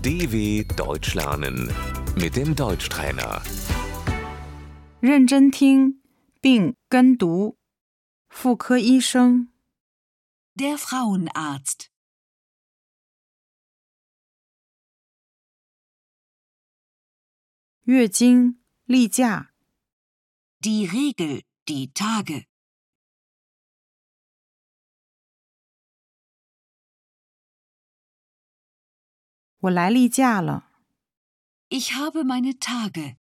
DW Deutsch lernen mit dem Deutschtrainer. 认真听并跟读。妇科医生， Der Frauenarzt. 月经、例假， Die Regel, die Tage. 我来例假了。 Ich habe meine Tage.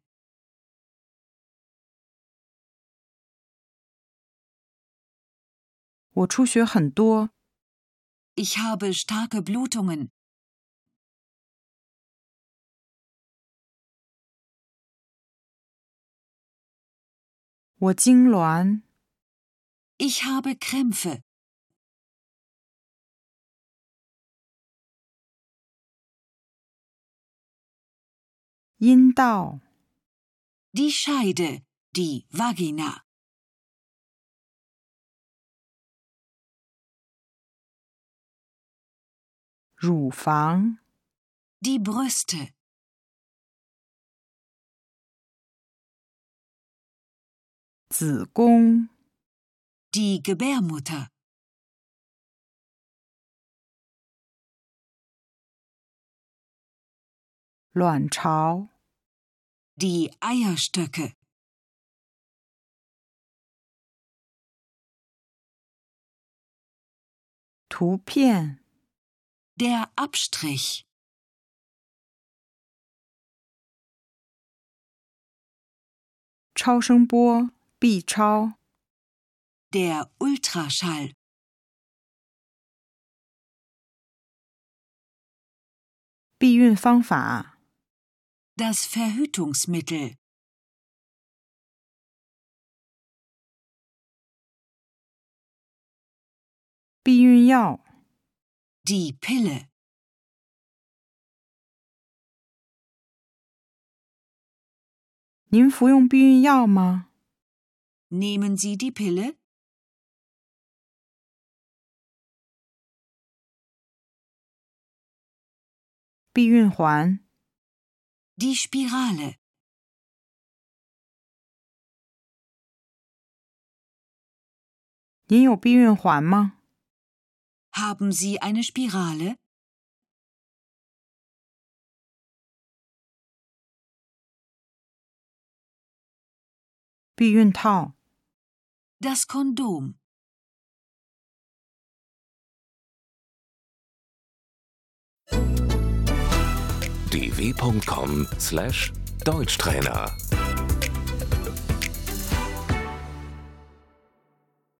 我出血很多。 Ich habe starke Blutungen. 我痉挛。 Ich habe Krämpfe. 阴道。 Die Scheide, die Vagina. 乳房。 Die Brüste. 子宫。 Die Gebärmutter. 卵巢。 Die Eierstöcke. 图片。 Der Abstrich. 超声波 B 超。 Der Ultraschall. 避孕方法。 Das Verhütungsmittel. 避孕药。 Die Pille. 您服用避孕药吗？ Nehmen Sie die Pille? 避孕环。 Die Spirale. 您有避孕环吗？ Haben Sie eine Spirale? 避孕套。 Das Kondom. dw.com/Deutschtrainer